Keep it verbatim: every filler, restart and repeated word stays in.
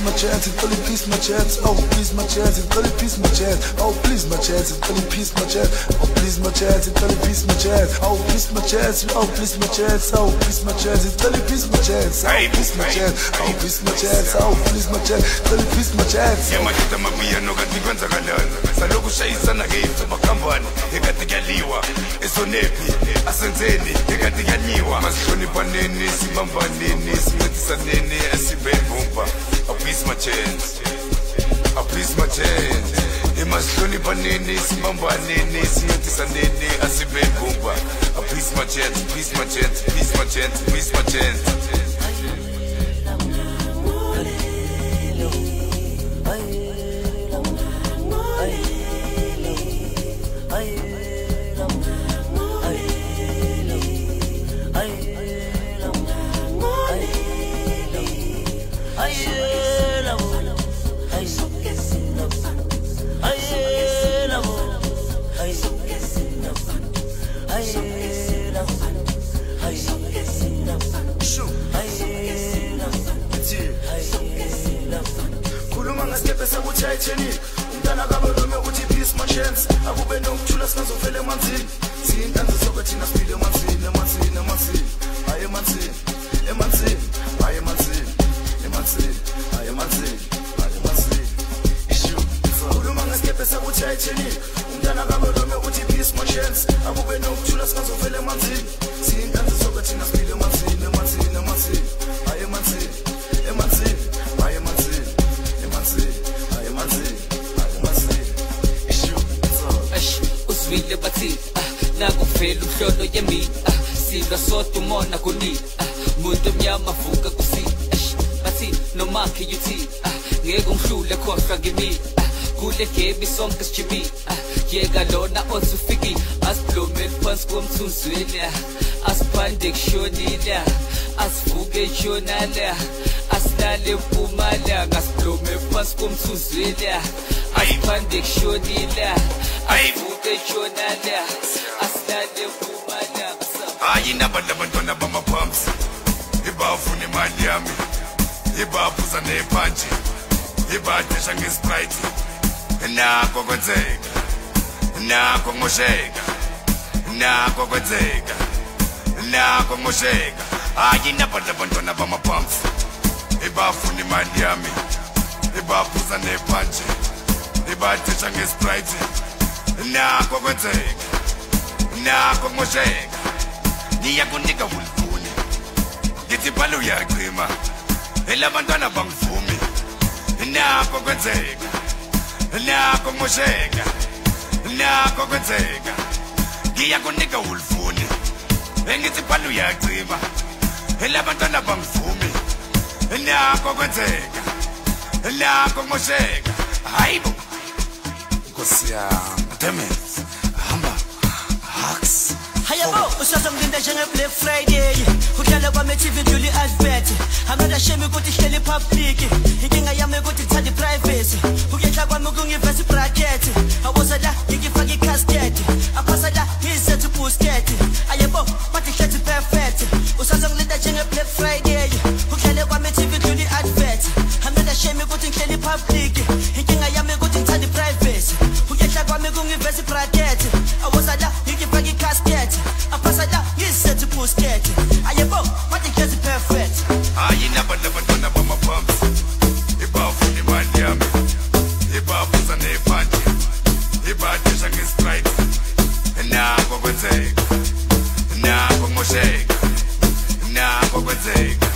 my chance, until he piece my chance. Oh, please my chance, until he piece my chance. Oh, please my chance, until he piece my chance. Oh, please my chance, until he piece my chance. Oh, please my chance, oh, please my chance. Oh, please my chance, until he piece my chance. Oh, please my chance, oh, please my chance. Oh, please my chance, until he piece my chance. Yeah, makita mabia no kanti kwenza kalana. Saloku shayisana ngeife makambani. Ekati kyaliwa, esonepi, asenzeni, ekati kyanyiwa. Masihlonipha nini, sibamba nini, sincedisa nini, asibe bumba. Oh, please my chance. Oh, please my chance. Masihlonipha nini, sibamba nini, sincedisa nini, asibe bumba. Oh, please my chance, please my chance, please my chance, please my chance. Umntana kabalume uthi peace my chance akube nokuthula singazovela emanzini siyintanzi sokuthina sibile emanzini emanzini emanzini hayi emanzini emanzini hayi emanzini emanzini hayi emanzini hayi emanzini ishu khuluma ngesikephe sakuthi ayithini umntana kabalume uthi peace my chance akube nokuthula singazovela emanzini siyintanzi sokuthina sibile emanzini emanzini emanzini hayi emanzini emanzini hayi emanzini emanzini hayi emanzini Uzwile bathi nakuvela umhlolo yemi silwa sodwa umona kuni muntu omnyama vuka kusi bathi nomakhe yuthi ngeke umhlule khohlwa ngimi kule game sonke sijibi yeka lona osufiki asiblume phansi komthunzweni asiphande kushonile asivuke shonala asilale empumala ngasiblume phansi komthunzweni asiphande kushonile asivuke shonala asilale empumala hayi nabala abantwana bamapumps ibafuna imali yami ibaphuza nephansi ibadesha ngesprite nakho kwenzeka nakho ngosheka nakho kwenzeka nakho ngosheka hayi nabala abantwana bamapumps ibafuna imali yami ibaphuza nephansi ibadesha ngesprite nakho kwenzeka nakho ngosheka niyakunika ulivuni ngithi balo uyaqhima elabantwana bangivumi nakho kwenzeka nakho ngosheka nakho kwenzeka ngiyakunika ulivuni engithi balo uyaqhima elabantwana bangivumi nakho kwenzeka nakho ngosheka hayibo nkosiyami damn it hamba hacks Hayabo, usazonglinda njenge Black Friday Udlala kwami T V dluli advert Angada shame ukuthi hleli public Inkinga yami ukuthi thandi privacy Ukuyehla kwami kungivesa bracket Awoza la ngifaka icasket Aphasa la ngizethe boosket Ayebo, bathi hlezi perfect Usazonglinda njenge Black Friday Udlala kwami T V dluli advert Angada shame ukuthi hleli public Inkinga yami ukuthi thandi privacy Ukuyehla kwami kungivesa bracket Awoza la ngifaka icasket Apasada, you said to post it. I am both, but it gets perfect. Ah, you never never done about my pumps. If I found him on yam, if I was on a punch, if I did a strike, and now I'm going to take, now I'm going to shake, now I'm going to take.